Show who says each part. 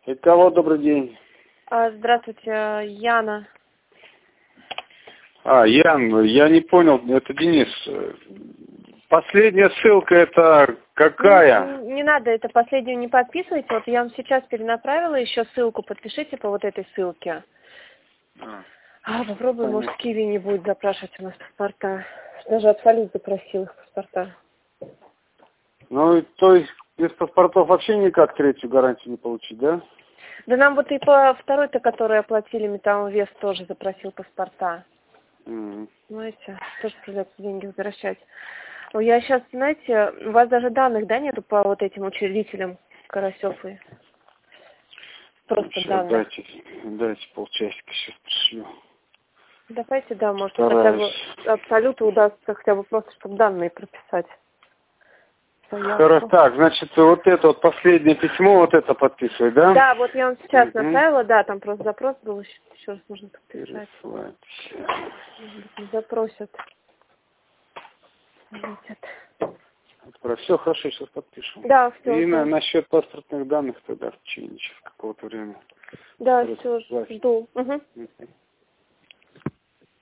Speaker 1: Алло, добрый день.
Speaker 2: Здравствуйте, Яна.
Speaker 1: Ян, я не понял, это Денис. Последняя ссылка это какая?
Speaker 2: Не надо, это последнюю не подписывайте. Вот я вам сейчас перенаправила еще ссылку, подпишите по вот этой ссылке. Попробуй, может, Киви не будет запрашивать у нас паспорта. Даже от Фалит запросил их паспорта.
Speaker 1: Ну, то есть без паспортов вообще никак третью гарантию не получить, да?
Speaker 2: Да нам вот и по второй-то, который оплатили Металловес, тоже запросил паспорта. Знаете, тоже придется деньги возвращать. Я сейчас, знаете, у вас даже данных, да, нету по вот этим учредителям Карасёв и просто
Speaker 1: Сейчас,
Speaker 2: данных.
Speaker 1: дайте полчасика, сейчас пришлю.
Speaker 2: Давайте, да, может, хотя бы абсолютно удастся хотя бы просто, чтобы данные прописать.
Speaker 1: Хорошо, так, значит, вот это вот последнее письмо, вот это подписывать, да?
Speaker 2: Да, вот я вам сейчас направила, да, там просто запрос был, еще раз нужно подписать. Не запросят.
Speaker 1: Все хорошо, сейчас подпишу.
Speaker 2: Да, все.
Speaker 1: И насчет паспортных данных тогда в течение сейчас какого-то времени.
Speaker 2: Да, все, жду.